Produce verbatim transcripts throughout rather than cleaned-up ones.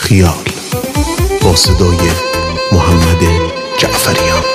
خیال با صدای محمد جعفریان.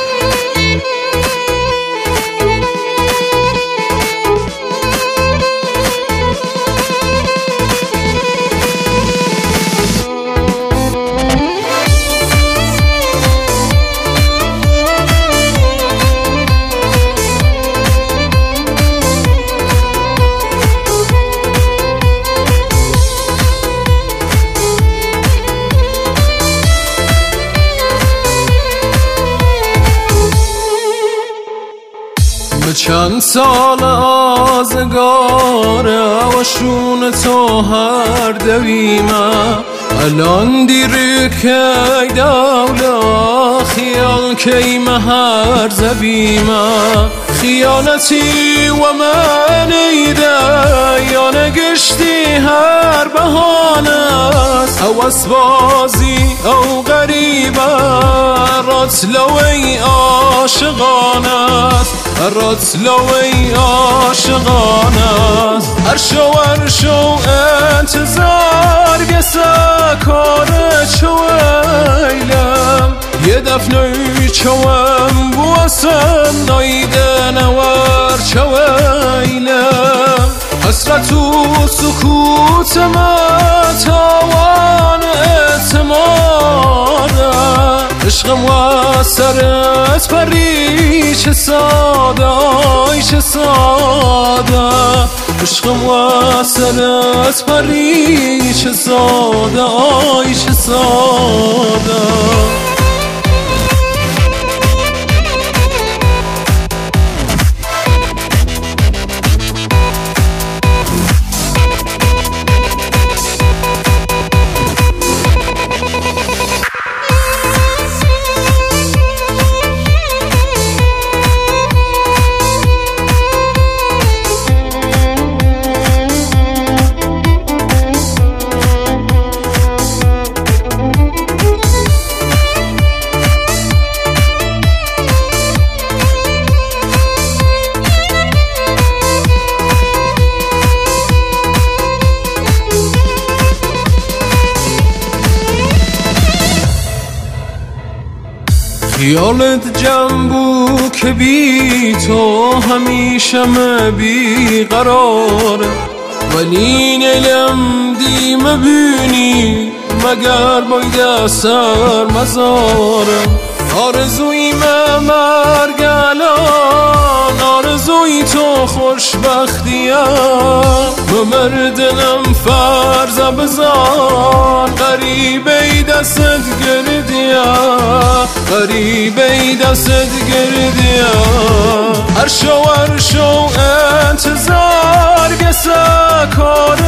به چند سال آزگاره و شون تو هر دویمه الان دیری که دولا خیال که مهر زبیمه خیالتی و من ایده یا نگشتی هر بهانه او اسبازی او غریبه راتلوی عاشقانه راتلوی عاشقانه هر شو هر شو انتظار گسه کار چویلم یه دفنوی چوم بواسن نایده نوار چویلم حسرت و سکوت ما تاوان اعتماده عشقم و سرت پری چه ساده آی چه ساده عشقم و سرت پری چه ساده آی چه ساده. خیالت جنبو که بی تو همیشه بی قراره ولی نیلم دی مبینی مگر باید سر مزارم آرزوی من مرگ الان آرزوی تو خوشبختیم مردنم فرض بزان غریبه دستت گردیم غریبه دستت گردیم هر شو هر شو انتظار گسه کار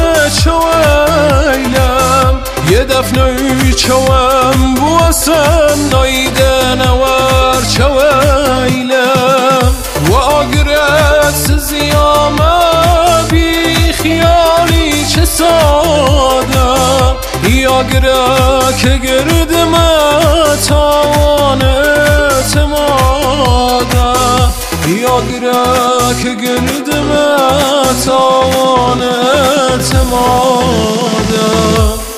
چویلم یه دفنوی چوم بواسن نایده نوار چویلم و آگرت زیامه بی خیالی چه ساده یاگره که گردم تاوان اعتماده یاگره که گردم تاوان اعتماده.